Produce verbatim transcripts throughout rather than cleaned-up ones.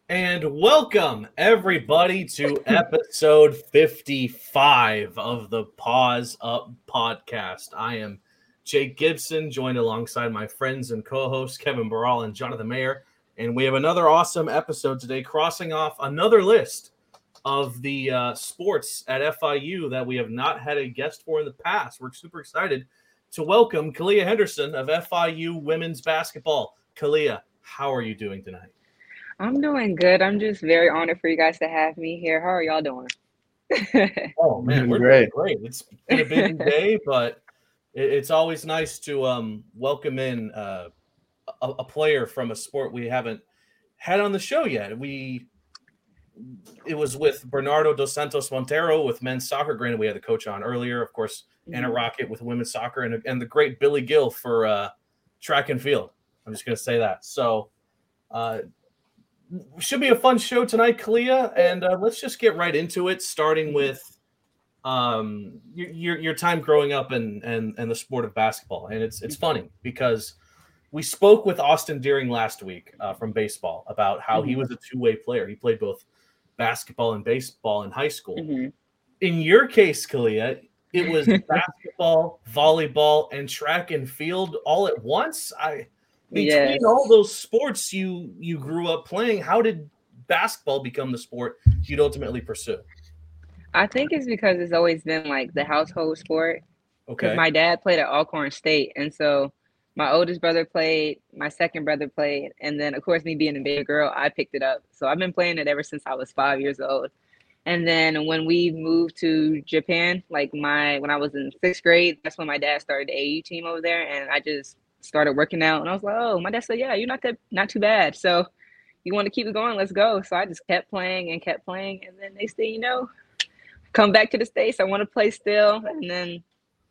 And welcome, everybody, to episode fifty-five of the Pause Up podcast. I am Jake Gibson, joined alongside my friends and co-hosts Kevin Barral and Jonathan Mayer. And we have another awesome episode today, crossing off another list of the uh, sports at F I U that we have not had a guest for in the past. We're super excited to welcome Kalia Henderson of F I U women's basketball. Kalia, how are you doing tonight? I'm doing good. I'm just very honored for you guys to have me here. How are y'all doing? Oh man, Doing we're great. doing great. It's been a busy day, but it, it's always nice to um, welcome in uh, a, a player from a sport we haven't had on the show yet. We it was with Bernardo dos Santos Montero with men's soccer. Granted, we had the coach on earlier, of course, Anna Rocket with women's soccer, and and the great Billy Gill for uh, track and field. I'm just going to say that. So. Uh, Should be a fun show tonight, Kalia, and uh, let's just get right into it. Starting with um, your, your your time growing up and and and the sport of basketball, and it's it's funny because we spoke with Austin Deering last week uh, from baseball about how he was a two way player. He played both basketball and baseball in high school. Mm-hmm. In your case, Kalia, it was basketball, volleyball, and track and field all at once. I. Between Yes. all those sports you you grew up playing, how did basketball become the sport you'd ultimately pursue? I think it's because it's always been like the household sport. Because Okay. my dad played at Alcorn State, and so my oldest brother played, my second brother played, and then of course me being a big girl, I picked it up. So I've been playing it ever since I was five years old. And then when we moved to Japan, like my when I was in sixth grade, that's when my dad started the A U team over there, and I just started working out, and I was like, oh, my dad said, yeah, you're not that not too bad. So you want to keep it going, let's go. So I just kept playing and kept playing, and then next thing you know, come back to the States, I want to play still, and then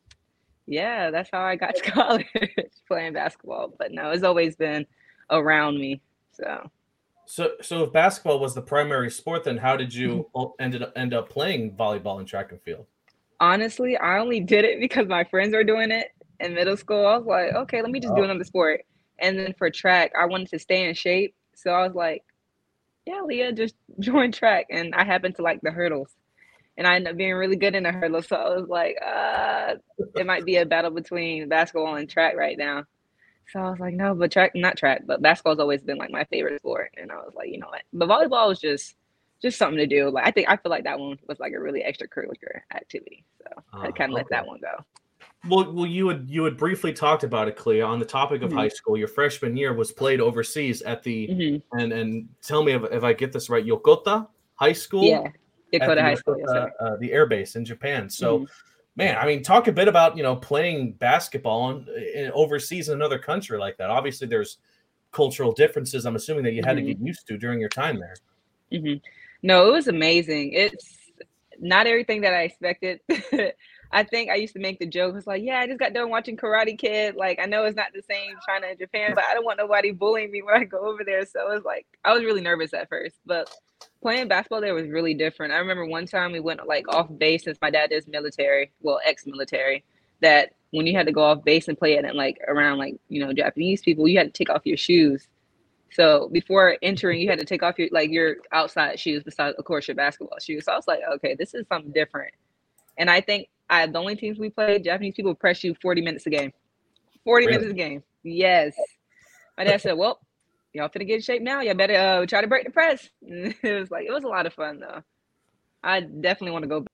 yeah, that's how I got to college playing basketball. But no, it's always been around me. So So so if basketball was the primary sport, then how did you ended up end up playing volleyball and track and field? honestly, I only did it because my friends were doing it in middle school. I was like, okay, let me just do Oh. another sport. And then for track, I wanted to stay in shape. So I was like, yeah, Leah, just join track. And I happened to like the hurdles. And I ended up being really good in the hurdles. So I was like, uh, it might be a battle between basketball and track right now. So I was like, no, but track, not track, but basketball's always been like my favorite sport. And I was like, you know what? But volleyball was just just something to do. Like I think I feel like that one was like a really extracurricular activity. So I Uh, kind of let okay. that one go. Well, well, you had you had briefly talked about it, Kalia, on the topic of Mhm. high school. Your freshman year was played overseas at the Mm-hmm. and and tell me if, if I get this right, Yokota High School. Yeah, At Dakota the High School, yes, Yokota, sir. uh, the air base in Japan. So. Mm-hmm. Man, I mean, talk a bit about, you know, playing basketball in, in overseas in another country like that. Obviously, there's cultural differences, I'm assuming, that you had to Mm-hmm. get used to during your time there. Mm-hmm. No, it was amazing. It's not everything that I expected. I think I used to make the joke. It's like, yeah, I just got done watching Karate Kid. Like, I know it's not the same China and Japan, but I don't want nobody bullying me when I go over there. So it was like, I was really nervous at first, but playing basketball there was really different. I remember one time we went like off base since my dad is military, well, ex-military, that when you had to go off base and play it and like around like, you know, Japanese people, you had to take off your shoes. So before entering, you had to take off your like your outside shoes, besides of course your basketball shoes. So I was like, okay, this is something different. And I think I the only teams we played, Japanese people press you forty minutes a game. forty Really? minutes a game. Yes. My dad said, well, y'all finna get in shape now. Y'all better uh, try to break the press. And it was like it was a lot of fun though. I definitely want to go back.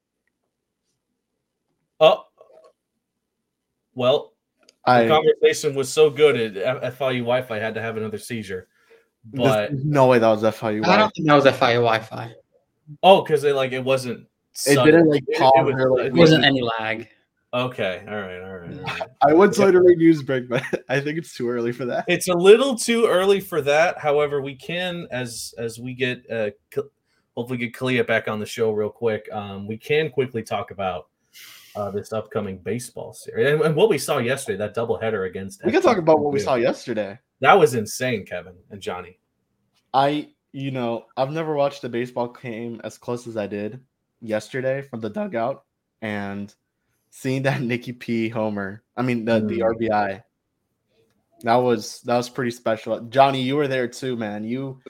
Oh, well, the I conversation was so good at F I U Wi-Fi had to have another seizure. But there's no way that was F I U. I don't think that was F I U Wi-Fi. oh, because it like it wasn't. It sudden. didn't like It- pause it was- or like. it There wasn't any lag. Okay, all right, all right. All right. I would say to read news break, but I think it's too early for that. It's a little too early for that. However, we can, as as we get, uh, hopefully get Kalia back on the show real quick. Um, we can quickly talk about uh, this upcoming baseball series and, and what we saw yesterday. That doubleheader against. We can talk about what we saw yesterday. That was insane, Kevin and Johnny. I, you know, I've never watched a baseball game as close as I did yesterday from the dugout, and seeing that Nikki P homer, I mean the, Mm. the R B I, that was that was pretty special. Johnny, you were there too, man. You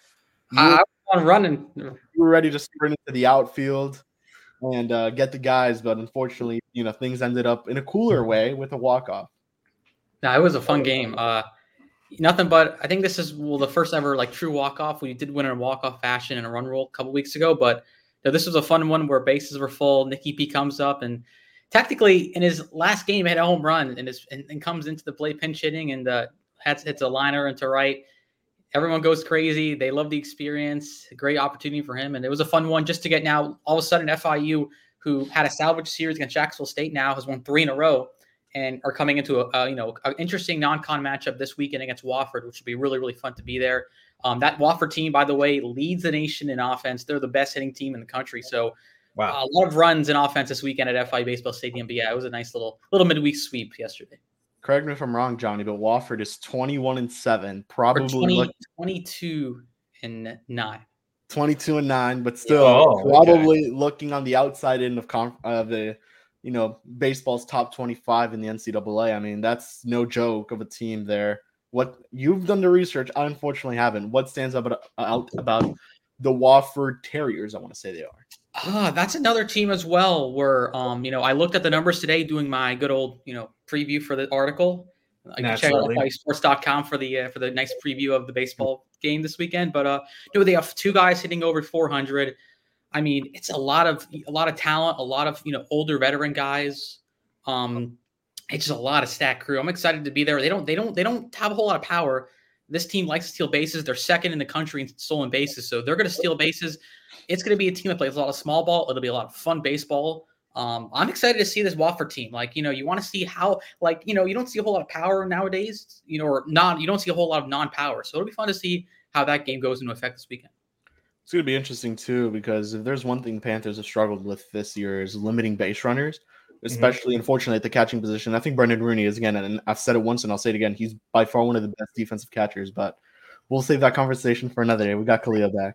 You I, were, I was on running. you were ready to sprint into the outfield and uh, get the guys, but unfortunately, you know, things ended up in a cooler way with a walk-off. No, it was a fun game. Uh, nothing but I think this is well the first ever like true walk off. We did win in a walk off fashion in a run roll a couple weeks ago, but you know, this was a fun one where bases were full. Nicky P comes up and technically in his last game he had a home run and is and, and comes into the plate pinch hitting and uh, hits hits a liner into right. Everyone goes crazy. They love the experience. A great opportunity for him, and it was a fun one just to get now. All of a sudden, F I U, who had a salvage series against Jacksonville State, now has won three in a row. And are coming into a, a you know an interesting non-con matchup this weekend against Wofford, which will be really really fun to be there. Um, that Wofford team, by the way, leads the nation in offense. They're the best hitting team in the country. So wow. uh, a lot of runs in offense this weekend at F I U Baseball Stadium. But yeah, it was a nice little little midweek sweep yesterday. Correct me if I'm wrong, Johnny, but Wofford is twenty-one and seven, probably twenty, look, twenty-two and nine. twenty-two and nine, but still oh, probably okay. looking on the outside end of conf- uh, the. You know, baseball's top twenty-five in the N C double A. I mean, that's no joke of a team there. What you've done the research, I unfortunately haven't. What stands out about, out about the Wofford Terriers? I want to say they are. Ah, that's another team as well. Where um, you know, I looked at the numbers today, doing my good old you know preview for the article. I can check out F I U sports dot com for the uh, for the nice preview of the baseball game this weekend. But uh, you know, they have two guys hitting over four hundred. I mean, it's a lot of a lot of talent, a lot of you know older veteran guys. Um, it's just a lot of stat crew. I'm excited to be there. They don't they don't they don't have a whole lot of power. This team likes to steal bases. They're second in the country in stolen bases, so they're going to steal bases. It's going to be a team that plays a lot of small ball. It'll be a lot of fun baseball. Um, I'm excited to see this Wofford team. Like you know, you want to see how like you know you don't see a whole lot of power nowadays. You know, or non you don't see a whole lot of non-power. So it'll be fun to see how that game goes into effect this weekend. It's going to be interesting, too, because if there's one thing Panthers have struggled with this year is limiting base runners, especially, mm-hmm. unfortunately, at the catching position. I think Brendan Rooney is, again, and I've said it once and I'll say it again, he's by far one of the best defensive catchers, but we'll save that conversation for another day. We got Khalil back.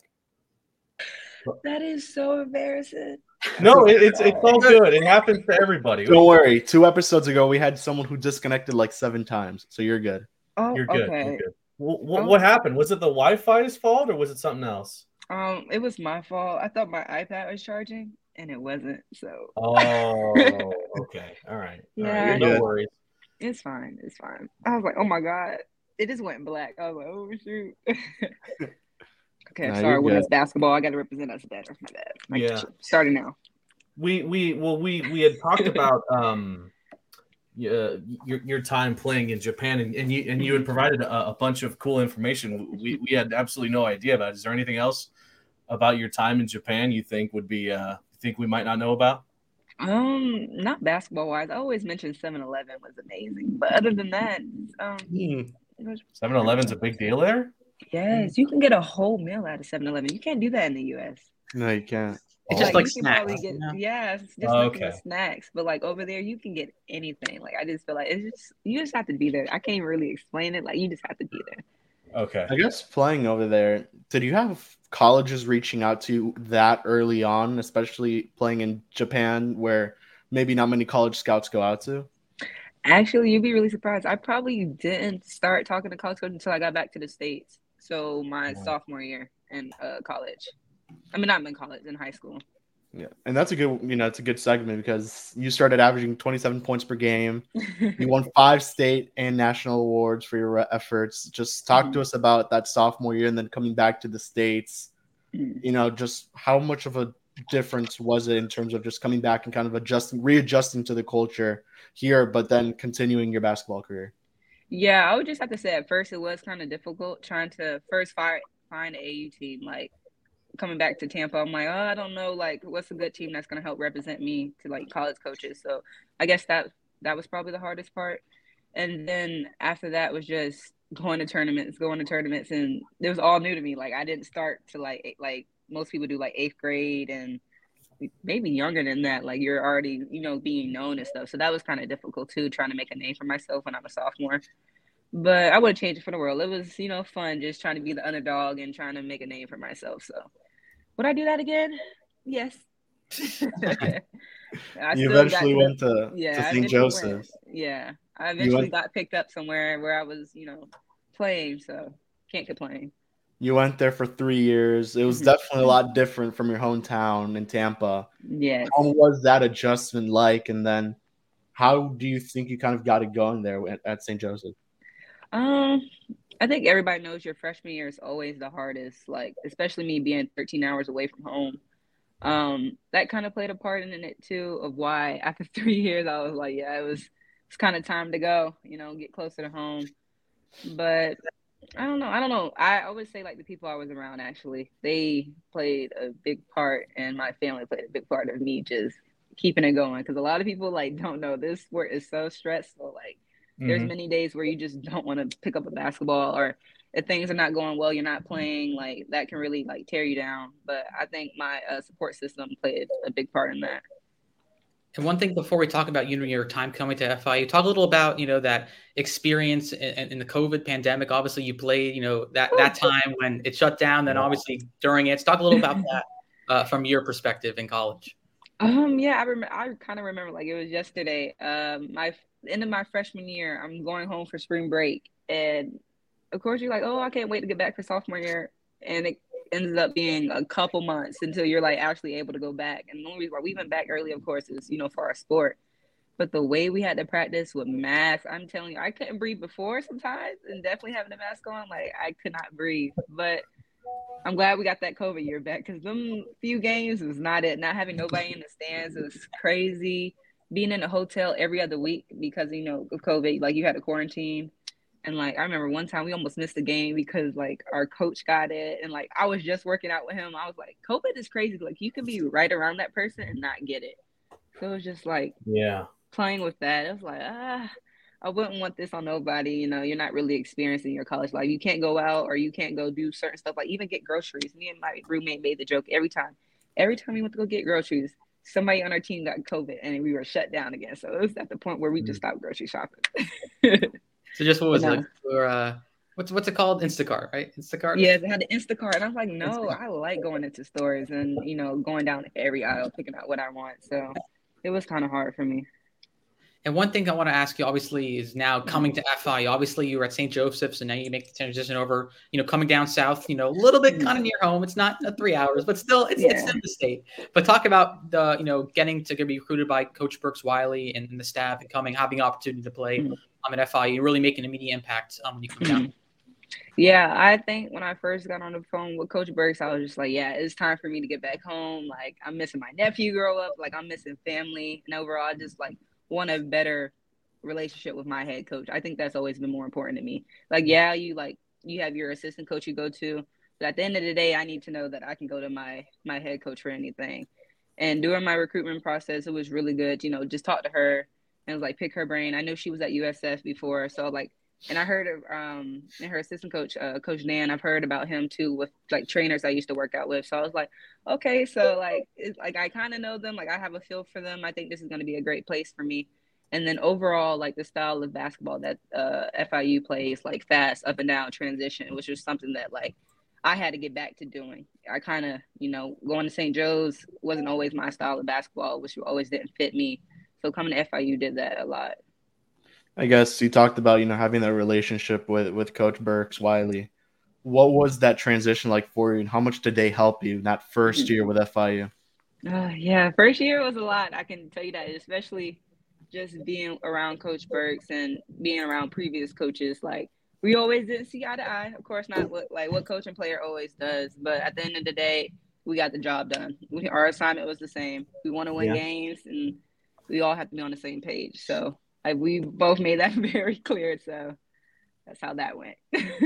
That is so embarrassing. No, it, it's it's all good. It happens to everybody. Don't worry. Two episodes ago, we had someone who disconnected like seven times, so you're good. Oh, you're good. okay. You're good. What, what happened? Was it the Wi-Fi's fault or was it something else? Um, it was my fault. I thought my iPad was charging, and it wasn't. So. Oh, okay. All right. Yeah. All right. No worries. It's fine. It's fine. I was like, oh my god, it just went black. I was like, oh shoot. Okay, I'm nah, sorry. Women's basketball. I got to represent us better. My bad. My yeah. Starting now. We we well we we had talked about um. Uh, your your time playing in Japan and, and you and you had provided a, a bunch of cool information we, we had absolutely no idea about. Is there anything else about your time in Japan you think would be uh think we might not know about? Um, not basketball wise. I always mentioned seven eleven was amazing, but other than that, um, seven eleven's a big deal there. Yes, you can get a whole meal out of seven eleven. You can't do that in the U S. No, you can't. It's just like, like snacks. Get, yeah, yeah it's just oh, like okay. snacks. But like over there, you can get anything. Like I just feel like it's just you just have to be there. I can't even really explain it. Like you just have to be there. Okay. I guess playing over there, did you have colleges reaching out to you that early on, especially playing in Japan, where maybe not many college scouts go out to? Actually, you'd be really surprised. I probably didn't start talking to college coaches until I got back to the States. So my wow. sophomore year in uh, college. I mean, not in college, in high school. Yeah, and that's a good, you know, it's a good segment because you started averaging twenty-seven points per game. You won five state and national awards for your efforts. Just talk mm-hmm. to us about that sophomore year and then coming back to the States. Mm-hmm. You know, just how much of a difference was it in terms of just coming back and kind of adjusting, readjusting to the culture here, but then continuing your basketball career? Yeah, I would just have to say at first it was kind of difficult trying to first find, find an A U team. Like, coming back to Tampa, I'm like, oh, I don't know, like, what's a good team that's going to help represent me to, like, college coaches. So I guess that that was probably the hardest part. And then after that was just going to tournaments, going to tournaments, and it was all new to me. Like, I didn't start to, like, like most people do, like, eighth grade and maybe younger than that. Like, you're already, you know, being known and stuff. So that was kind of difficult, too, trying to make a name for myself when I'm a sophomore. But I would change it for the world. It was, you know, fun just trying to be the underdog and trying to make a name for myself. So would I do that again? Yes. You eventually went to, yeah, to Saint Joseph. Yeah. I eventually got picked up somewhere where I was, you know, playing. So can't complain. You went there for three years. It was definitely a lot different from your hometown in Tampa. Yes. How was that adjustment like? And then how do you think you kind of got it going there at, at Saint Joseph? Um, I think everybody knows your freshman year is always the hardest, like, especially me being thirteen hours away from home. Um, that kind of played a part in it too, of why after three years I was like, yeah, it was it's kind of time to go, you know, get closer to home. But I don't know. I don't know. I always say like the people I was around actually, they played a big part, and my family played a big part of me just keeping it going. Because a lot of people like don't know this sport is so stressful. Like there's Mhm. many days where you just don't want to pick up a basketball, or if things are not going well, you're not playing. Like that can really like tear you down. But I think my uh, support system played a big part in that. And one thing before we talk about you know, your time coming to F I U, talk a little about you know that experience in, in the COVID pandemic. Obviously, you played you know that that time when it shut down. Then obviously during it, talk a little about that uh, from your perspective in college. Um, yeah, I remember. I kind of remember like it was yesterday. Um, my end of my freshman year, I'm going home for spring break, and of course you're like, oh, I can't wait to get back for sophomore year, and it ended up being a couple months until you're like actually able to go back. And the only reason why we went back early, of course, is you know for our sport. But the way we had to practice with masks, I'm telling you, I couldn't breathe before sometimes, and definitely having a mask on, like I could not breathe. But I'm glad we got that COVID year back, because them few games was not it. Not having nobody in the stands was crazy. Being in a hotel every other week because, you know, of COVID, like you had to quarantine. And like, I remember one time we almost missed the game because like our coach got it. And like, I was just working out with him. I was like, COVID is crazy. Like you could be right around that person and not get it. So it was just like Yeah. playing with that. It was like, ah, I wouldn't want this on nobody. You know, you're not really experiencing your college life. You can't go out or you can't go do certain stuff, like even get groceries. Me and my roommate made the joke every time. Every time we went to go get groceries, somebody on our team got COVID and we were shut down again. So it was at the point where we just stopped grocery shopping. So just what was But it? no. Or, uh, what's what's it called? Instacart, right? Instacart. Yeah, they had the Instacart. And I was like, no, Instacart. I like going into stores and, you know, going down every aisle, picking out what I want. So it was kind of hard for me. And one thing I want to ask you, obviously, is now coming to F I U. Obviously, you were at Saint Joseph's, and now you make the transition over. You know, coming down south. You know, a little bit kind of near home. It's not uh, three hours, but still, it's, Yeah. it's in the state. But talk about the, you know, getting to be recruited by Coach Burks Wiley and, and the staff, and coming, having the opportunity to play Mm-hmm. um, at F I U, really making an immediate impact um, when you come down. Yeah, I think when I first got on the phone with Coach Burks, I was just like, yeah, it's time for me to get back home. Like, I'm missing my nephew grow up. Like, I'm missing family. And overall, I just, like, want a better relationship with my head coach. I think that's always been more important to me. Like, yeah, you, like, you have your assistant coach you go to. But at the end of the day, I need to know that I can go to my, my head coach for anything. And during my recruitment process, it was really good, you know, just talk to her and, like, pick her brain. I know she was at U S F before, so, like, and I heard of um and her assistant coach, uh, Coach Dan. I've heard about him too with like trainers I used to work out with. So I was like, okay, so like it's like I kind of know them. Like I have a feel for them. I think this is going to be a great place for me. And then overall, like the style of basketball that uh, F I U plays, like fast up and down transition, which was something that like I had to get back to doing. I kind of, you know, going to Saint Joe's wasn't always my style of basketball, which always didn't fit me. So coming to F I U did that a lot. I guess you talked about, you know, having that relationship with, with Coach Burks Wiley. What was that transition like for you, and how much did they help you that first year with F I U? Uh, yeah, first year was a lot. I can tell you that, especially just being around Coach Burks and being around previous coaches. Like we always didn't see eye to eye. Of course, not what like what coach and player always does, but at the end of the day, we got the job done. We, our assignment was the same. We want to win Yeah. games, and we all have to be on the same page. So. Like we both made that very clear, so that's how that went.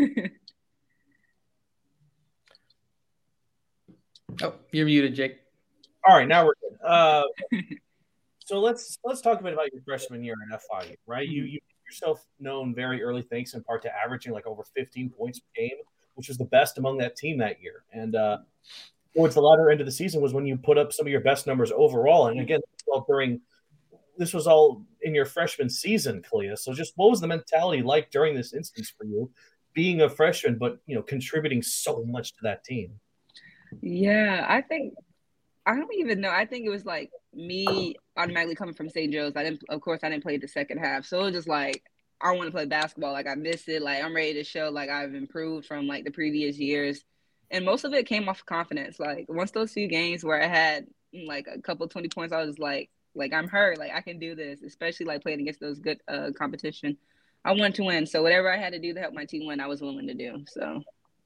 Oh, you're muted, Jake. All right, now we're good. Uh, so let's let's talk a bit about your freshman year in F I U, right? You you made yourself known very early, thanks in part to averaging like over fifteen points per game, which was the best among that team that year. And uh, towards the latter end of the season was when you put up some of your best numbers overall. And again, well, during this was all in your freshman season, Kalia. So just what was the mentality like during this instance for you, being a freshman, but, you know, contributing so much to that team? Yeah, I think – I don't even know. I think it was like me automatically coming from Saint Joe's. I didn't – of course, I didn't play the second half. So it was just like I want to play basketball. Like, I miss it. Like, I'm ready to show, like, I've improved from, like, the previous years. And most of it came off confidence. Like, once those few games where I had, like, a couple twenty points, I was like, like, I'm hurt. Like, I can do this, especially, like, playing against those good uh, competition. I wanted to win. So whatever I had to do to help my team win, I was willing to do. So.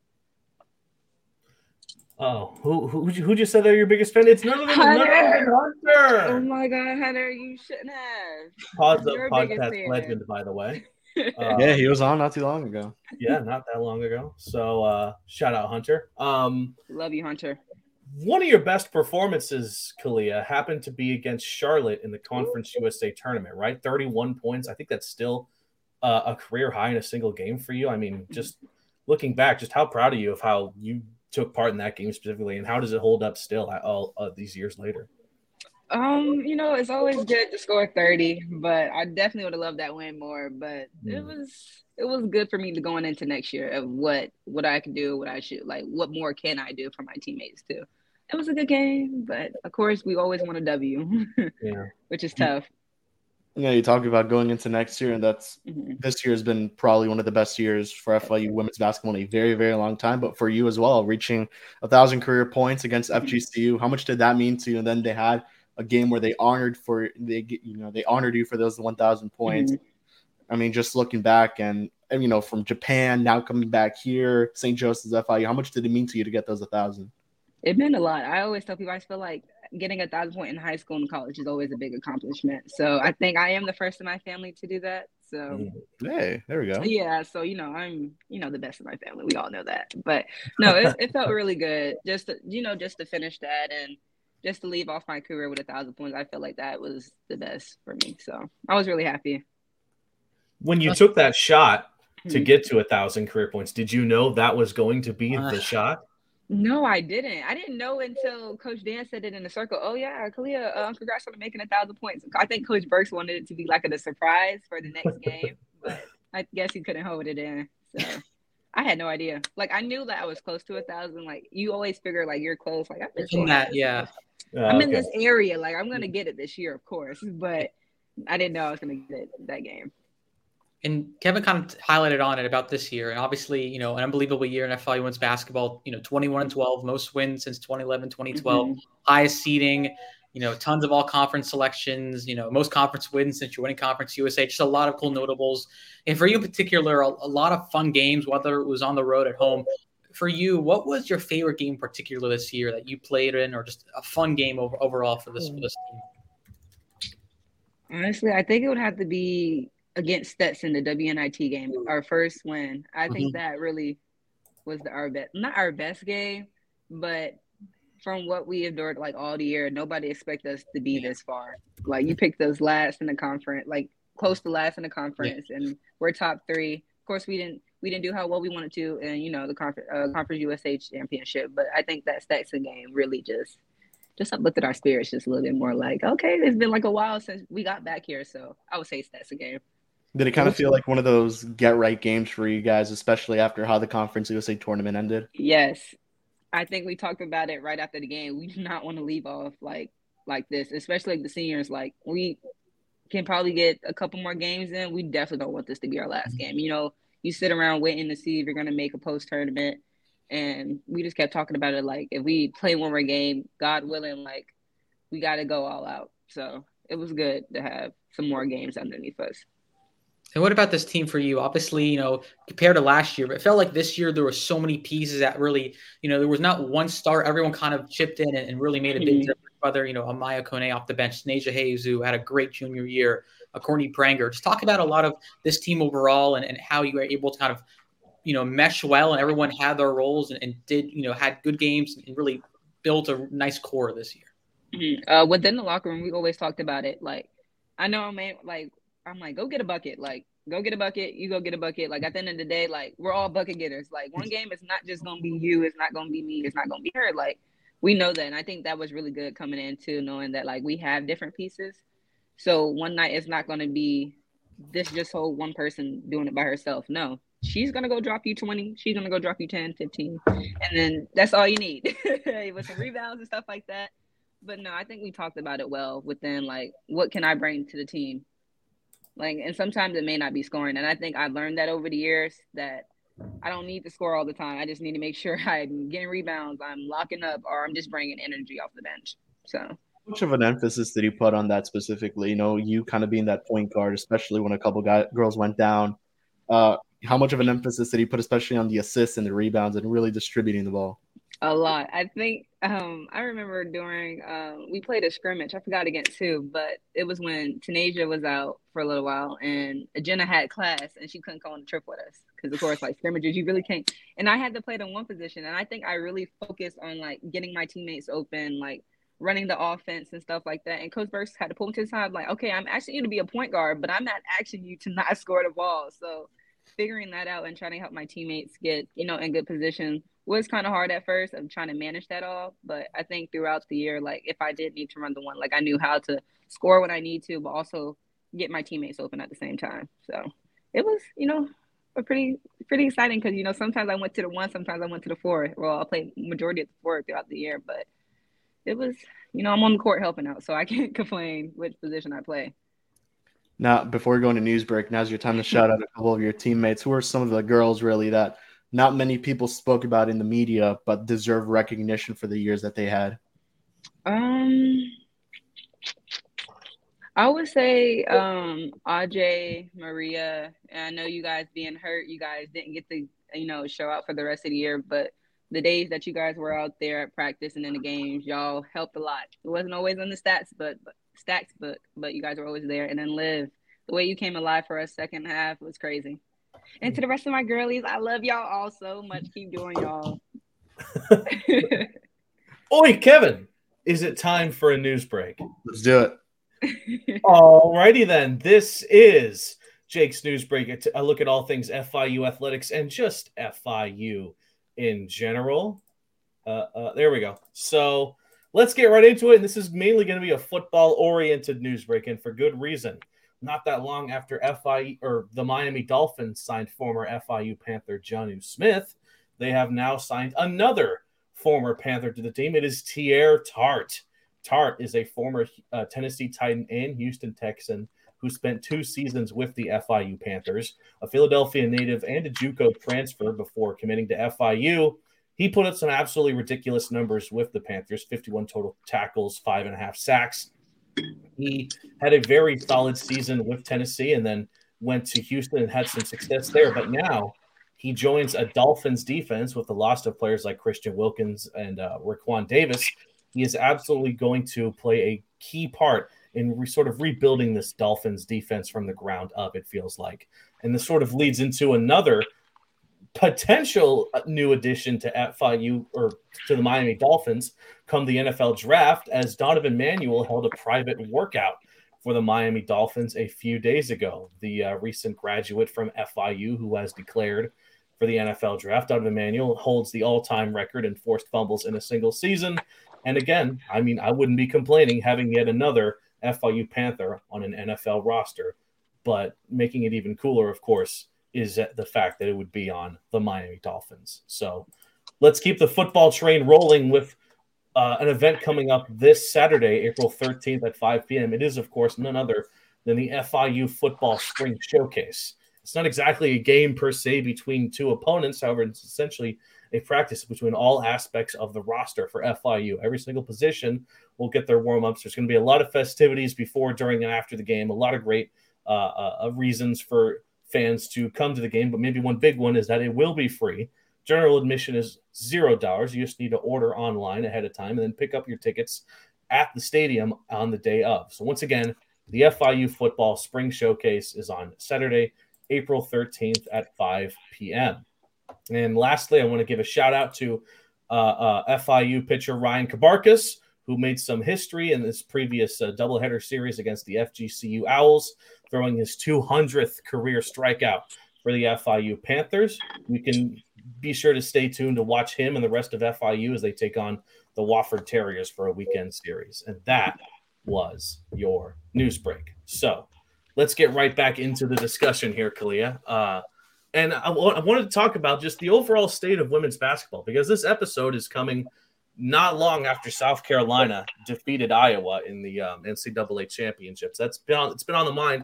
Oh, who who who just said they're your biggest fan? It's none of them. None Hunter. other than Hunter. Oh my God, Hunter, you shouldn't have. Pod's a Your biggest podcast fan. legend, by the way. Uh, yeah, he was on not too long ago. Yeah, not that long ago. So uh, shout out Hunter. Um, Love you, Hunter. One of your best performances, Kalia, happened to be against Charlotte in the Conference U S A tournament, right? thirty-one points. I think that's still uh, a career high in a single game for you. I mean, just looking back, just how proud of you of how you took part in that game specifically, and how does it hold up still all uh, these years later? Um, you know, it's always good to score thirty, but I definitely would have loved that win more. But Mm. it was it was good for me to going into next year of what what I could do, what I should like, what more can I do for my teammates too. It was a good game, but of course we always want a W, Yeah. which is tough. You know, you talk about going into next year, and that's hmm this year has been probably one of the best years for F I U women's basketball in a very, very long time. But for you as well, reaching a thousand career points against F G C U, how much did that mean to you? And then they had a game where they honored for they, you know, they honored you for those one thousand points. Mhm. I mean, just looking back and, and you know, from Japan now coming back here, Saint Joseph's F I U, how much did it mean to you to get those a thousand? It meant a lot. I always tell people I feel like getting a thousand point in high school and college is always a big accomplishment. So I think I am the first in my family to do that. So Mm. Hey, there we go. yeah, so you know, I'm you know the best in my family. We all know that. But no, it, it felt really good just to, you know just to finish that and just to leave off my career with a thousand points. I felt like that was the best for me. So I was really happy. When you took that shot to Mhm. get to a thousand career points, did you know that was going to be Uh, the shot? No, I didn't. I didn't know until Coach Dan said it in the circle. Oh yeah, Kalia, uh, congrats on making a thousand points. I think Coach Burks wanted it to be like a, a surprise for the next game, but I guess he couldn't hold it in. So I had no idea. Like I knew that I was close to a thousand. Like you always figure like you're close. Like I'm just in going that, out. yeah. Uh, I'm in okay. this area. Like I'm gonna get it this year, of course. But I didn't know I was gonna get it that game. And Kevin kind of highlighted on it about this year. And obviously, you know, an unbelievable year in F I U women's basketball, you know, twenty-one and twelve, most wins since twenty eleven, twenty twelve, Mhm. highest seeding, you know, tons of all conference selections, you know, most conference wins since you're winning Conference U S A, just a lot of cool notables. And for you in particular, a, a lot of fun games, whether it was on the road at home. For you, what was your favorite game in particular this year that you played in, or just a fun game over, overall for this, for this team? Honestly, I think it would have to be against Stetson, the W N I T game, our first win. I think Mhm. that really was the, our best, not our best game, but from what we endured like all the year, nobody expected us to be this far. Like you picked us last in the conference, like close to last in the conference, and we're top three. Of course, we didn't we didn't do how well we wanted to, and you know the conference uh, conference U S A championship. But I think that Stetson game really just just uplifted our spirits just a little bit more. Like okay, it's been like a while since we got back here, so I would say Stetson game. Did it kind of feel like one of those get right games for you guys, especially after how the Conference U S A tournament ended? Yes. I think we talked about it right after the game. We do not want to leave off like like this, especially like the seniors. Like we can probably get a couple more games in. We definitely don't want this to be our last game. You know, you sit around waiting to see if you're gonna make a post tournament, and we just kept talking about it. Like if we play one more game, God willing, like we got to go all out. So it was good to have some more games underneath us. And what about this team for you? Obviously, you know, compared to last year, but it felt like this year there were so many pieces that really, you know, there was not one star. Everyone kind of chipped in and, and really made a big difference. Whether, you know, Amaya Kone off the bench, Nasia Hayes, who had a great junior year, a Courtney Pranger. Just talk about a lot of this team overall and, and how you were able to kind of, you know, mesh well and everyone had their roles and, and did, you know, had good games and really built a nice core this year. Mm-hmm. Uh, within the locker room, we always talked about it. Like, I know I'm like, I'm like, go get a bucket. Like, go get a bucket. You go get a bucket. Like, at the end of the day, like, we're all bucket getters. Like, one game is not just going to be you. It's not going to be me. It's not going to be her. Like, we know that. And I think that was really good coming in, too, knowing that, like, we have different pieces. So one night it's not going to be this just whole one person doing it by herself. No, she's going to go drop you twenty. She's going to go drop you ten, fifteen. And then that's all you need with some rebounds and stuff like that. But no, I think we talked about it well within, like, what can I bring to the team? Like, and sometimes it may not be scoring. And I think I've learned that over the years that I don't need to score all the time. I just need to make sure I'm getting rebounds, I'm locking up, or I'm just bringing energy off the bench. So how much of an emphasis did you put on that specifically? You know, you kind of being that point guard, especially when a couple guys, girls went down. Uh, how much of an emphasis did he put, especially on the assists and the rebounds and really distributing the ball? A lot. I think um, I remember during um, we played a scrimmage. I forgot against who, but it was when Tanasia was out for a little while, and Jenna had class, and she couldn't come on the trip with us because, of course, like scrimmages, you really can't. And I had to play the one position, and I think I really focused on like getting my teammates open, like running the offense and stuff like that. And Coach Burks had to pull me to the side, like, okay, I'm asking you to be a point guard, but I'm not asking you to not score the ball. So figuring that out and trying to help my teammates get, you know, in good position was kind of hard at first of trying to manage that all. But I think throughout the year, like if I did need to run the one, like I knew how to score when I need to, but also get my teammates open at the same time. So it was, you know, a pretty, pretty exciting because, you know, sometimes I went to the one, sometimes I went to the four. Well, I played majority of the four throughout the year, but it was, you know, I'm on the court helping out, so I can't complain which position I play. Now, before we go into news break, now's your time to shout out a couple of your teammates. Who are some of the girls really that not many people spoke about in the media, but deserve recognition for the years that they had? Um, I would say um, Ajay, Maria, and I know you guys being hurt, you guys didn't get to, you know, show out for the rest of the year, but the days that you guys were out there at practice and in the games, y'all helped a lot. It wasn't always on the stats, but, but stats book, but you guys were always there. And then Liv, the way you came alive for us second half was crazy. And to the rest of my girlies, I love y'all all so much. Keep doing y'all. Oi, Kevin, is it time for a news break? Let's do it. All righty then. This is Jake's news break. A look at all things F I U athletics and just F I U in general. Uh, uh, there we go. So let's get right into it. And this is mainly going to be a football-oriented news break, and for good reason. Not that long after F I U or the Miami Dolphins signed former F I U Panther Jonnu Smith, they have now signed another former Panther to the team. It is Teair Tart. Tart is a former uh, Tennessee Titan and Houston Texan who spent two seasons with the F I U Panthers, a Philadelphia native and a JUCO transfer before committing to F I U. He put up some absolutely ridiculous numbers with the Panthers, fifty-one total tackles, five and a half sacks. He had a very solid season with Tennessee and then went to Houston and had some success there. But now he joins a Dolphins defense with the loss of players like Christian Wilkins and uh, Raekwon Davis. He is absolutely going to play a key part in re- sort of rebuilding this Dolphins defense from the ground up, it feels like. And this sort of leads into another potential new addition to F I U or to the Miami Dolphins come the N F L draft, as Donovan Manuel held a private workout for the Miami Dolphins a few days ago. The uh, recent graduate from F I U who has declared for the N F L draft, Donovan Manuel holds the all-time record in forced fumbles in a single season. And again, I mean, I wouldn't be complaining having yet another F I U Panther on an N F L roster, but making it even cooler, of course, is the fact that it would be on the Miami Dolphins. So let's keep the football train rolling with uh, an event coming up this Saturday, April thirteenth at five p.m. It is, of course, none other than the F I U Football Spring Showcase. It's not exactly a game per se between two opponents. However, it's essentially a practice between all aspects of the roster for F I U. Every single position will get their warm-ups. There's going to be a lot of festivities before, during, and after the game. A lot of great uh, uh, reasons for fans to come to the game, but maybe one big one is that it will be free. General admission is zero dollars. You just need to order online ahead of time and then pick up your tickets at the stadium on the day of. So once again, the F I U Football Spring Showcase is on Saturday, April thirteenth at five p.m. And lastly, I want to give a shout out to uh, uh, F I U pitcher Ryan Kabarkas, who made some history in this previous uh, doubleheader series against the F G C U Owls, throwing his two hundredth career strikeout for the F I U Panthers. You can be sure to stay tuned to watch him and the rest of F I U as they take on the Wofford Terriers for a weekend series. And that was your news break. So let's get right back into the discussion here, Kalia. Uh, and I, w- I wanted to talk about just the overall state of women's basketball, because this episode is coming not long after South Carolina defeated Iowa in the um, N C double A championships. That's been on, it's been on the mind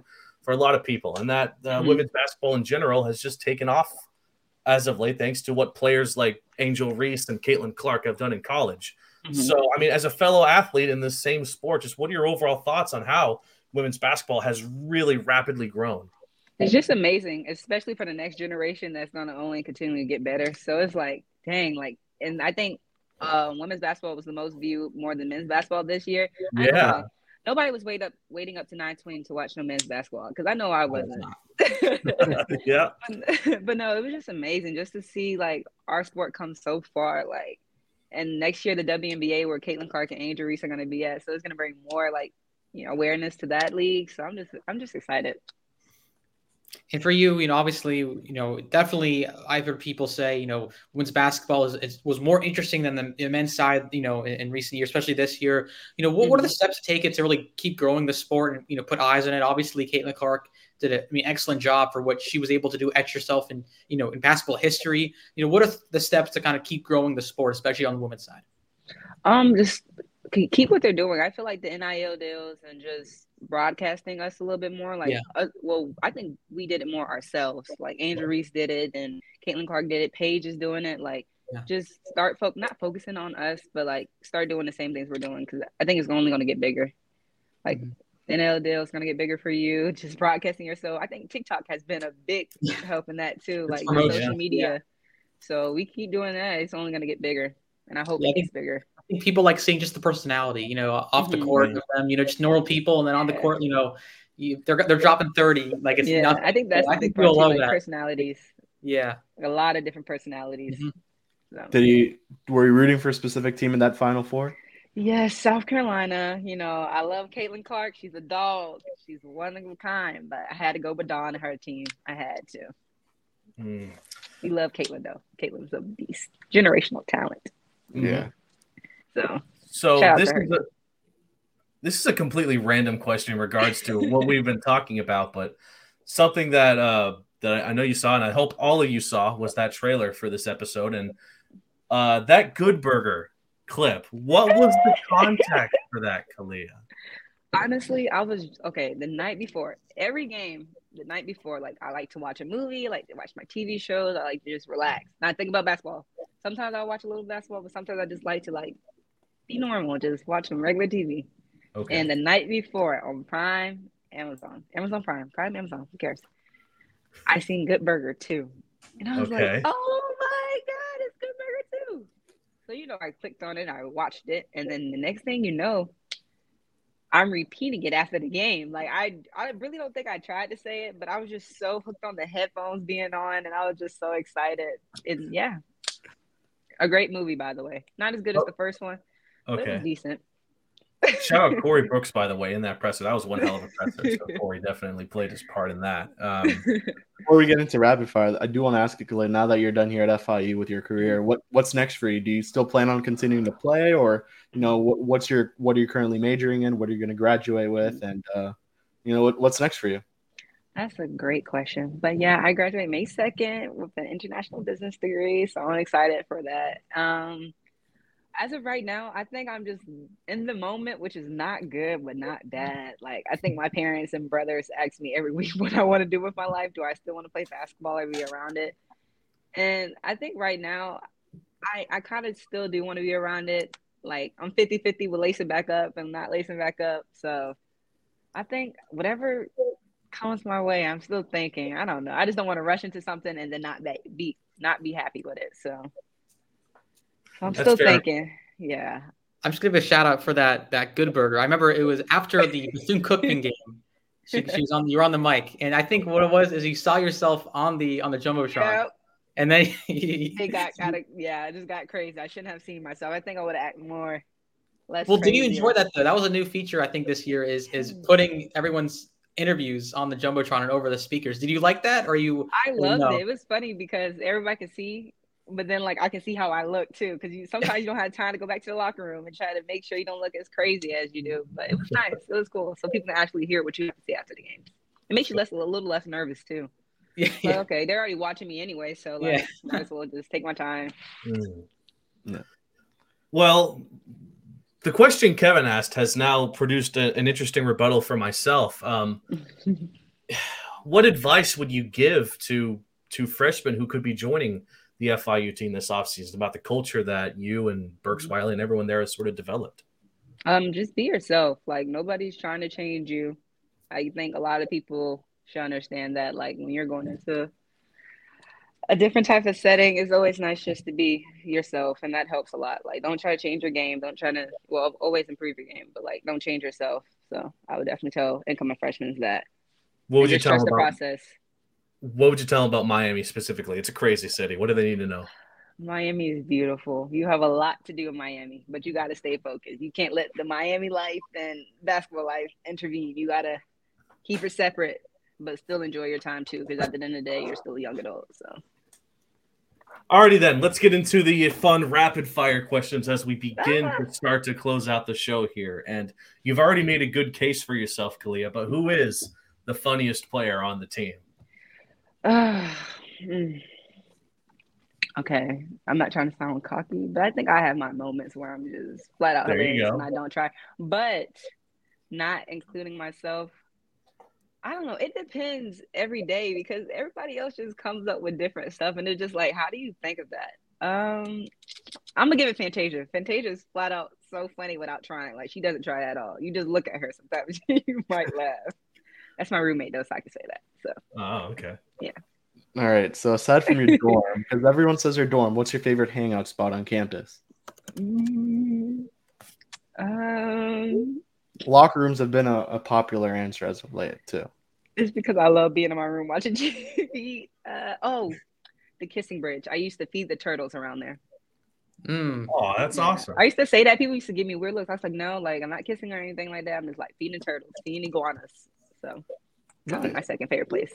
for a lot of people, and that uh, Mhm. women's basketball in general has just taken off as of late, thanks to what players like Angel Reese and Caitlin Clark have done in college. Mhm. So, I mean, as a fellow athlete in this same sport, just what are your overall thoughts on how women's basketball has really rapidly grown? It's just amazing, especially for the next generation that's going to only continue to get better. So it's like, dang, like, and I think uh, women's basketball was the most viewed more than men's basketball this year. I ain't gonna Yeah. lie. Nobody was wait up, waiting up to nine twenty to watch no men's basketball because I know I wasn't. Yeah. But no, it was just amazing just to see like our sport come so far. Like, and next year the W N B A where Caitlin Clark and Angel Reese are going to be at, so it's going to bring more like you know awareness to that league. So I'm just I'm just excited. And for you, you know, obviously, you know, definitely, I've heard people say, you know, women's basketball is, is was more interesting than the, the men's side, you know, in, in recent years, especially this year. You know, what, mm-hmm. what are the steps to take it to really keep growing the sport and, you know, put eyes on it? Obviously, Caitlin Clark did a, I mean, excellent job for what she was able to do etch herself in, you know, in basketball history. You know, what are the steps to kind of keep growing the sport, especially on the women's side? Um, just keep what they're doing. I feel like the N I L deals and just broadcasting us a little bit more. Like, yeah. uh, well, I think we did it more ourselves. Like Angel Reese did it, and Caitlin Clark did it. Paige is doing it. Like, yeah. just start fo- not focusing on us, but like start doing the same things we're doing because I think it's only going to get bigger. Like, mm-hmm. N I L deal is going to get bigger for you. Just broadcasting yourself. I think TikTok has been a big help in that too. Like social yeah. media. Yeah. So we keep doing that. It's only going to get bigger, and I hope yeah, it gets bigger. I think people like seeing just the personality, you know, off the court mm-hmm. of them, you know, just normal people, and then on the court, you know, you, they're they're dropping thirty, like it's yeah. nothing. I think that's so the I big think part too, like that. personalities. Yeah, a lot of different personalities. Mm-hmm. So. Did you were you rooting for a specific team in that Final Four? Yes, South Carolina. You know, I love Caitlin Clark. She's a dog. She's one of a kind. But I had to go with Dawn and her team. I had to. Mm. We love Caitlin though. Caitlin's a beast, generational talent. Yeah. So, so this is a this is a completely random question in regards to what we've been talking about, but something that uh, that I know you saw, and I hope all of you saw, was that trailer for this episode, and uh, that Good Burger clip. What was the context for that, Kalia? Honestly, I was okay the night before every game. The night before, like I like to watch a movie, I like to watch my T V shows. I like to just relax, not think about basketball. Sometimes I watch a little basketball, but sometimes I just like to like be normal, just watch some regular T V. Okay. And the night before on Prime, Amazon, Amazon Prime, Prime, Amazon, who cares? I seen Good Burger too, and I was okay. like, oh my god, it's Good Burger too. So you know, I clicked on it, I watched it, and then the next thing you know, I'm repeating it after the game. Like I, I really don't think I tried to say it, but I was just so hooked on the headphones being on, and I was just so excited. And yeah, a great movie, by the way. Not as good as the first one, okay. but it was decent. Shout out Corey Brooks, by the way, in that presser. That was one hell of a presser. So Corey definitely played his part in that. Um, Before we get into rapid fire, I do want to ask you, Khalid, now that you're done here at F I U with your career, what what's next for you? Do you still plan on continuing to play, or you know, what, what's your what are you currently majoring in? What are you going to graduate with, and uh, you know, what, what's next for you? That's a great question. But yeah, I graduate May second with an international business degree, so I'm excited for that. Um, As of right now, I think I'm just in the moment, which is not good, but not bad. Like, I think my parents and brothers ask me every week what I want to do with my life. Do I still want to play basketball or be around it? And I think right now, I, I kind of still do want to be around it. Like, I'm fifty-fifty with lacing back up and not lacing back up. So I think whatever comes my way, I'm still thinking. I don't know. I just don't want to rush into something and then not be not be happy with it. So. I'm That's still fair. thinking, yeah. I'm just gonna give a shout out for that that Good Burger. I remember it was after the Bethune-Cookman game. She, she was on. You were on the mic, and I think what it was is you saw yourself on the on the jumbotron, Yep. and then it got kind of yeah, it just got crazy. I shouldn't have seen myself. I think I would have acted more. Less well, did you crazier. enjoy that though? That was a new feature I think this year is is putting everyone's interviews on the jumbotron and over the speakers. Did you like that, or are you? I loved no? it. It was funny because everybody could see. But then, like, I can see how I look, too, because you sometimes you don't have time to go back to the locker room and try to make sure you don't look as crazy as you do. But it was nice. It was cool. So people can actually hear what you have to say after the game. It makes you less a little less nervous, too. Yeah. But, yeah. okay, they're already watching me anyway, so, like, yeah. might as well just take my time. Mm. Yeah. Well, the question Kevin asked has now produced a, an interesting rebuttal for myself. Um, what advice would you give to to freshmen who could be joining the F I U team this offseason about the culture that you and Berks Wiley and everyone there has sort of developed? Um, just be yourself. Like, nobody's trying to change you. I think a lot of people should understand that, like, when you're going into a different type of setting, it's always nice just to be yourself, and that helps a lot. Like, don't try to change your game. Don't try to, well, always improve your game, but, like, don't change yourself. So I would definitely tell incoming freshmen that. What would you just tell them trust the about process. What would you tell them about Miami specifically? It's a crazy city. What do they need to know? Miami is beautiful. You have a lot to do in Miami, but you got to stay focused. You can't let the Miami life and basketball life intervene. You got to keep it separate, but still enjoy your time too, because at the end of the day, you're still a young adult. So, alrighty then, let's get into the fun rapid fire questions as we begin ah. to start to close out the show here. And you've already made a good case for yourself, Kalia, but who is the funniest player on the team? Uh, okay, I'm not trying to sound cocky, but I think I have my moments where I'm just flat out hilarious and I don't try. But not including myself, I don't know. It depends every day because everybody else just comes up with different stuff, and it's just like, how do you think of that? Um, I'm gonna give it Fantasia. Fantasia is flat out so funny without trying. Like, she doesn't try at all. You just look at her sometimes, you might laugh. That's my roommate, though, so I can say that. So. Oh, okay. Yeah. All right. So aside from your dorm, because everyone says your dorm, what's your favorite hangout spot on campus? Mm, um, Locker rooms have been a, a popular answer as of late too. It's because I love being in my room watching T V. Uh, oh, the Kissing Bridge. I used to feed the turtles around there. Mm. Oh, that's yeah. awesome. I used to say that. People used to give me weird looks. I was like, no, like, I'm not kissing or anything like that. I'm just like feeding turtles, feeding iguanas. So that's my second favorite place.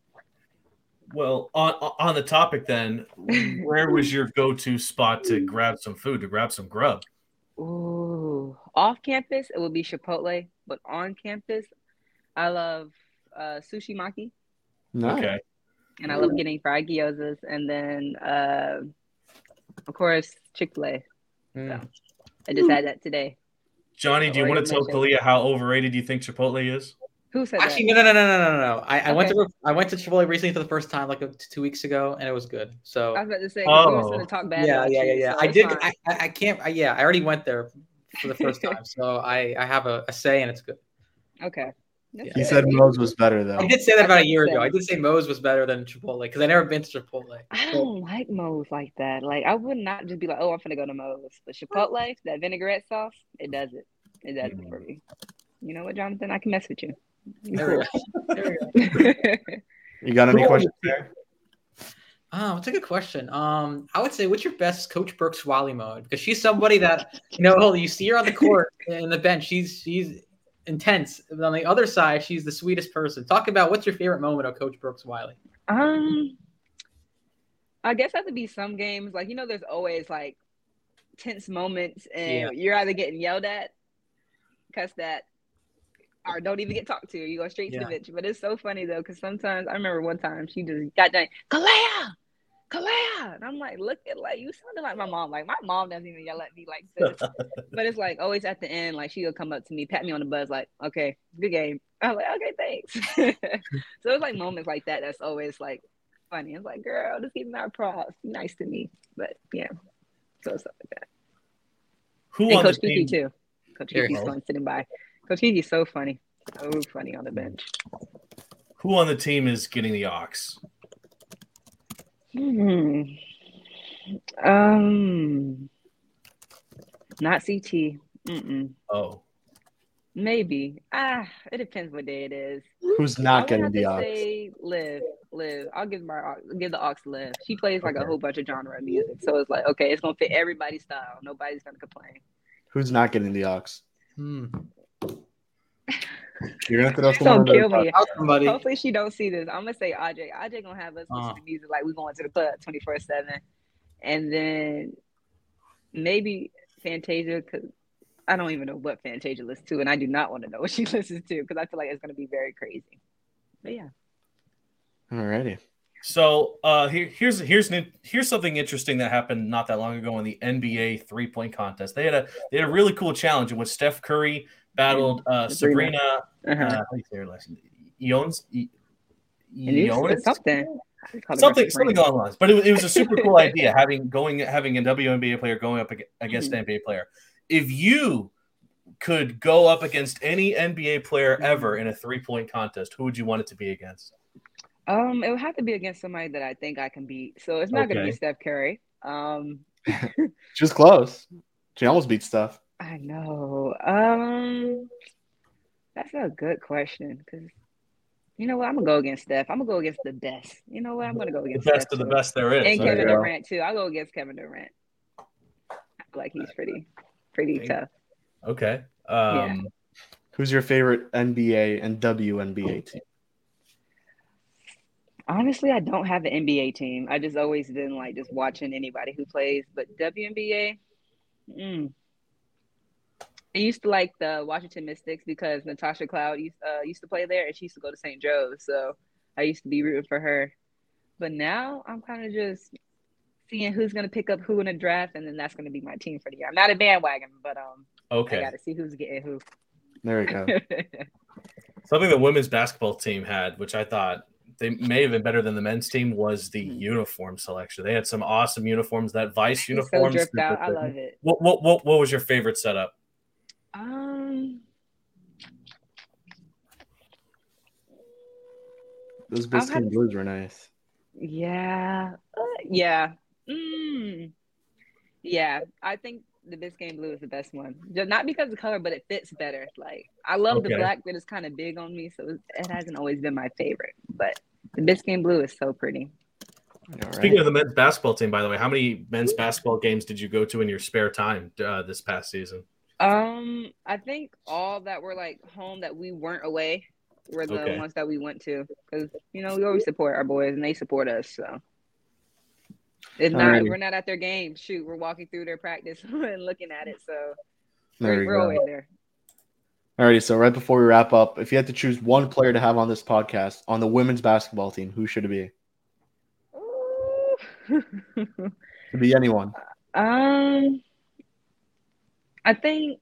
Well, on on the topic then, where was your go-to spot to grab some food, to grab some grub? Ooh, off campus, it would be Chipotle. But on campus, I love uh, Sushi Maki. Nice. Okay. And I love getting fried gyozas. And then, uh, of course, Chick-fil-A. Mm. So I just had that today. Johnny, do you want to tell Kalia how overrated you think Chipotle is? Who said Actually, that? no, no, no, no, no, no, no. I, okay. I went to I went to Chipotle recently for the first time, like a, two weeks ago, and it was good. So I was about to say, oh. we were going to talk bad. Yeah, about yeah, you, yeah, yeah. so I did. I, I, I can't. I, yeah, I already went there for the first time, so I, I have a, a say, and it's good. Okay. Yeah. He said Moe's was better though. I did say that about a year ago. I did say Moe's was better than Chipotle because I never been to Chipotle. I don't like Moe's like that. Like, I would not just be like, oh, I'm gonna go to Moe's. But Chipotle, that vinaigrette sauce, it does it. It does it for me. You know what, Jonathan? I can mess with you. There we go. There we go. You got any questions there? Oh, that's a good question. Um, I would say, what's your best Coach Berks Wiley mode? Because she's somebody that, you know, you see her on the court in the bench. She's she's intense. But on the other side, she's the sweetest person. Talk about what's your favorite moment of Coach Berks Wiley? Um, I guess that would be some games. Like, you know, there's always like tense moments, and yeah. you're either getting yelled at, cussed at, or don't even get talked to. You go straight to yeah. the bench. But it's so funny though, because sometimes I remember one time she just got done, Kalea, Kalea, and I'm like, look at like you sounded like my mom. Like my mom doesn't even yell at me like this. But it's like always at the end, like she'll come up to me, pat me on the butt, like, okay, good game. I'm like, okay, thanks. So it's like moments like that that's always like funny. It's like, girl, just give me my props. Be nice to me. But yeah, so stuff like that. Who and on Coach the Kiki team? too. Coach Kiki's going sitting by. Coach Kiki's so funny. So funny on the bench. Who on the team is getting the Ox? Hmm. Um. Not C T. Mm-mm. Oh. Maybe. Ah, it depends what day it is. Who's not I getting would the have to Ox? say Liv. Liv. I'll give my give the Ox to Liv. She plays like Okay. a whole bunch of genre of music, so it's like, okay, it's gonna fit everybody's style. Nobody's gonna complain. Who's not getting the Ox? Hmm. You're gonna throw Don't kill me. Somebody. Hopefully she don't see this. I'm gonna say Aj. Aj gonna have us listen Uh. to music like we going to the club twenty-four seven, and then maybe Fantasia, because I don't even know what Fantasia listens to, and I do not want to know what she listens to because I feel like it's gonna be very crazy. But yeah. Alrighty. So uh, here, here's here's here's something interesting that happened not that long ago in the N B A three point contest. They had a they had a really cool challenge in which Steph Curry battled uh, Sabrina. Uh-huh. Uh, how do you say her last name? Iones, And you said Jonas? something. I just called it Something, Russell something Brand. along those lines. But it, was- it was a super cool idea having going having a W N B A player going up ag- against Mhm. an N B A player. If you could go up against any N B A player ever in a three point contest, who would you want it to be against? Um, it would have to be against somebody that I think I can beat. So it's not going to Okay. be Steph Curry. Um, She was close. She almost beat Steph. I know. Um, that's a good question because you know what? I'm gonna go against Steph. I'm gonna go against the best. You know what? I'm gonna go The against best Steph of the too. best there is. And There Kevin you go. Durant too. I'll go against Kevin Durant. I feel like he's pretty, pretty Okay. tough. Okay. Um, Who's your favorite N B A and W N B A team? Honestly, I don't have an N B A team. I just always been like just watching anybody who plays. But W N B A, mm. I used to like the Washington Mystics because Natasha Cloud used uh, used to play there, and she used to go to Saint Joe's. So I used to be rooting for her. But now I'm kind of just seeing who's gonna pick up who in the draft, and then that's gonna be my team for the year. I'm not a bandwagon, but um, okay. I got to see who's getting who. There we go. Something the women's basketball team had, which I thought they may have been better than the men's team, was the Mhm. uniform selection. They had some awesome uniforms. That Vice It's so uniforms. dripped out. I love it. What what what what was your favorite setup? Um, Those I'll have Biscayne to- Blues were nice. yeah, uh, yeah, mm. yeah. I think the Biscayne Blue is the best one. Just not because of the color, but it fits better. Like I love Okay. the black, but it's kind of big on me, so it hasn't always been my favorite. But the Biscayne Blue is so pretty. All Speaking right. of the men's basketball team, by the way, how many men's basketball games did you go to in your spare time uh, this past season? Um, I think all that were like home that we weren't away were the Okay. ones that we went to because you know we always support our boys and they support us. So if not, if Alrighty. we're not at their game, shoot, we're walking through their practice and looking at it. So There we're, we we're go. always there. Alrighty, so right before we wrap up, if you had to choose one player to have on this podcast on the women's basketball team, who should it be? Ooh. Could be anyone. um, I think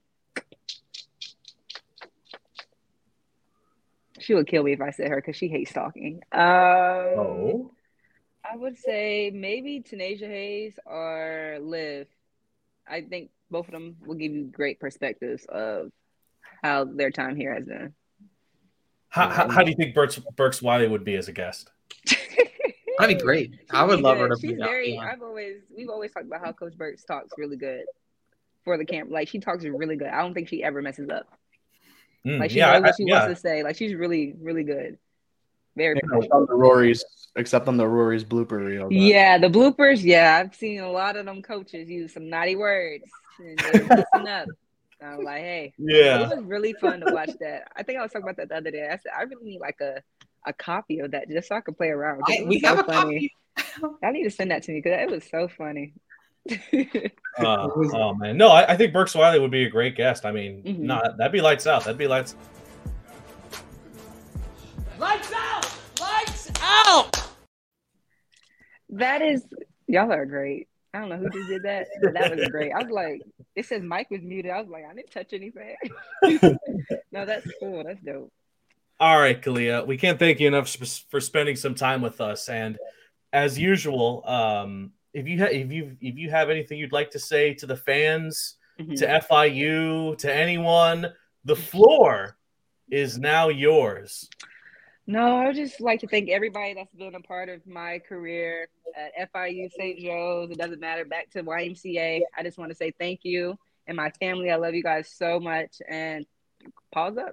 she would kill me if I said her because she hates talking. Um, Oh, I would say maybe Tanasia Hayes or Liv. I think both of them will give you great perspectives of how their time here has been. how, how, how do you think Burks, Burks Wiley would be as a guest? That'd be great. She'd I would be love her good. to be She's on- very. be on. I've always we've always talked about how Coach Burks talks really good for the camp. Like she talks really good. I don't think she ever messes up. Mm, Like she yeah, knows I- what she yeah. wants to say. Like she's really really good. Very Except professional. on the Rory's, except on the Rory's blooper reel. but- Yeah, the bloopers. Yeah, I've seen a lot of them coaches use some naughty words and they messing up. I was like, hey, Yeah. it was really fun to watch that. I think I was talking about that the other day. I said I really need like a, a copy of that just so I can play around. 'cause I- it was we so have a funny. copy. I need to send that to me because it was so funny. Uh, oh man, no, I, I think Burks Wiley would be a great guest. I mean, Mhm. no, that'd be lights out. That'd be lights. Lights out! Lights out! That is, y'all are great. I don't know who just did that, but that was great. I was like, it says Mike was muted. I was like, I didn't touch anything. No, that's cool. That's dope. All right, Kalia, we can't thank you enough for, for spending some time with us. And as usual, um, if you ha- if you if you have anything you'd like to say to the fans, Mhm. to F I U, to anyone, the floor is now yours. No, I would just like to thank everybody that's been a part of my career at F I U, Saint Joe's. It doesn't matter. Back to Y M C A. I just want to say thank you. And my family, I love you guys so much. And pause up.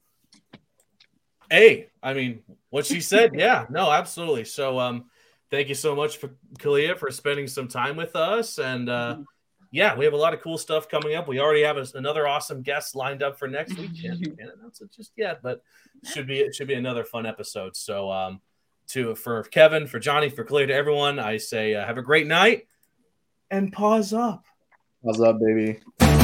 Hey, I mean, what she said, yeah, no, absolutely. So, um, thank you so much for Kalia for spending some time with us, and uh, Mhm. yeah, we have a lot of cool stuff coming up. We already have a, another awesome guest lined up for next week. Can't, can't announce it just yet, but should be it should be another fun episode. So, um, to for Kevin, for Johnny, for Kalia, to everyone, I say uh, have a great night and pause up. What's up, baby?